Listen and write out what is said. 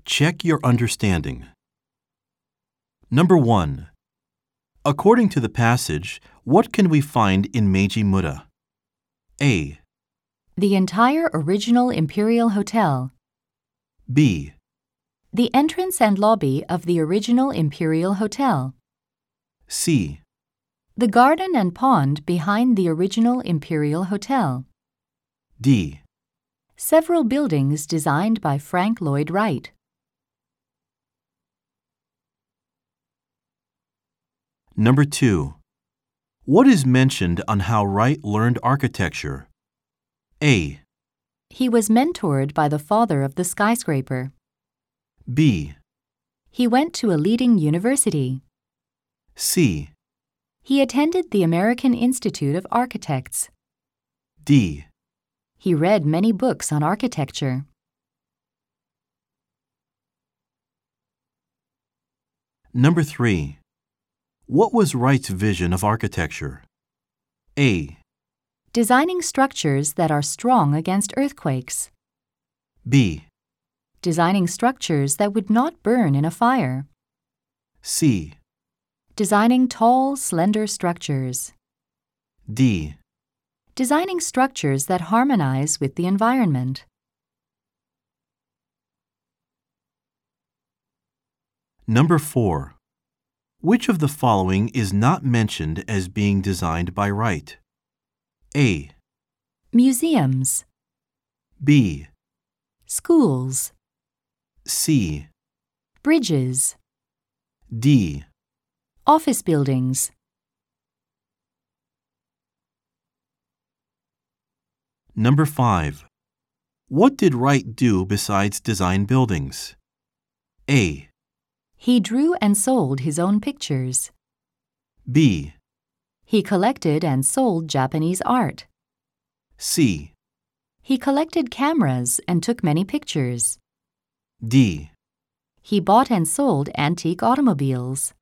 Check your understanding. Number 1. According to the passage, what can we find in Meiji Muda? A. The entire original Imperial Hotel. B. The entrance and lobby of the original Imperial Hotel. C. The garden and pond behind the original Imperial Hotel. D. Several buildings designed by Frank Lloyd Wright. Number 2. What is mentioned on how Wright learned architecture? A. He was mentored by the father of the skyscraper. B. He went to a leading university. C. He attended the American Institute of Architects. D. He read many books on architecture. Number 3. What was Wright's vision of architecture? A. Designing structures that are strong against earthquakes. B. Designing structures that would not burn in a fire. C. Designing tall, slender structures. D. Designing structures that harmonize with the environment. Number 4. Which of the following is not mentioned as being designed by Wright? A. Museums. B. Schools. C. Bridges. D. Office buildings. Number 5. What did Wright do besides design buildings? A. He drew and sold his own pictures. B. He collected and sold Japanese art. C. He collected cameras and took many pictures. D. He bought and sold antique automobiles.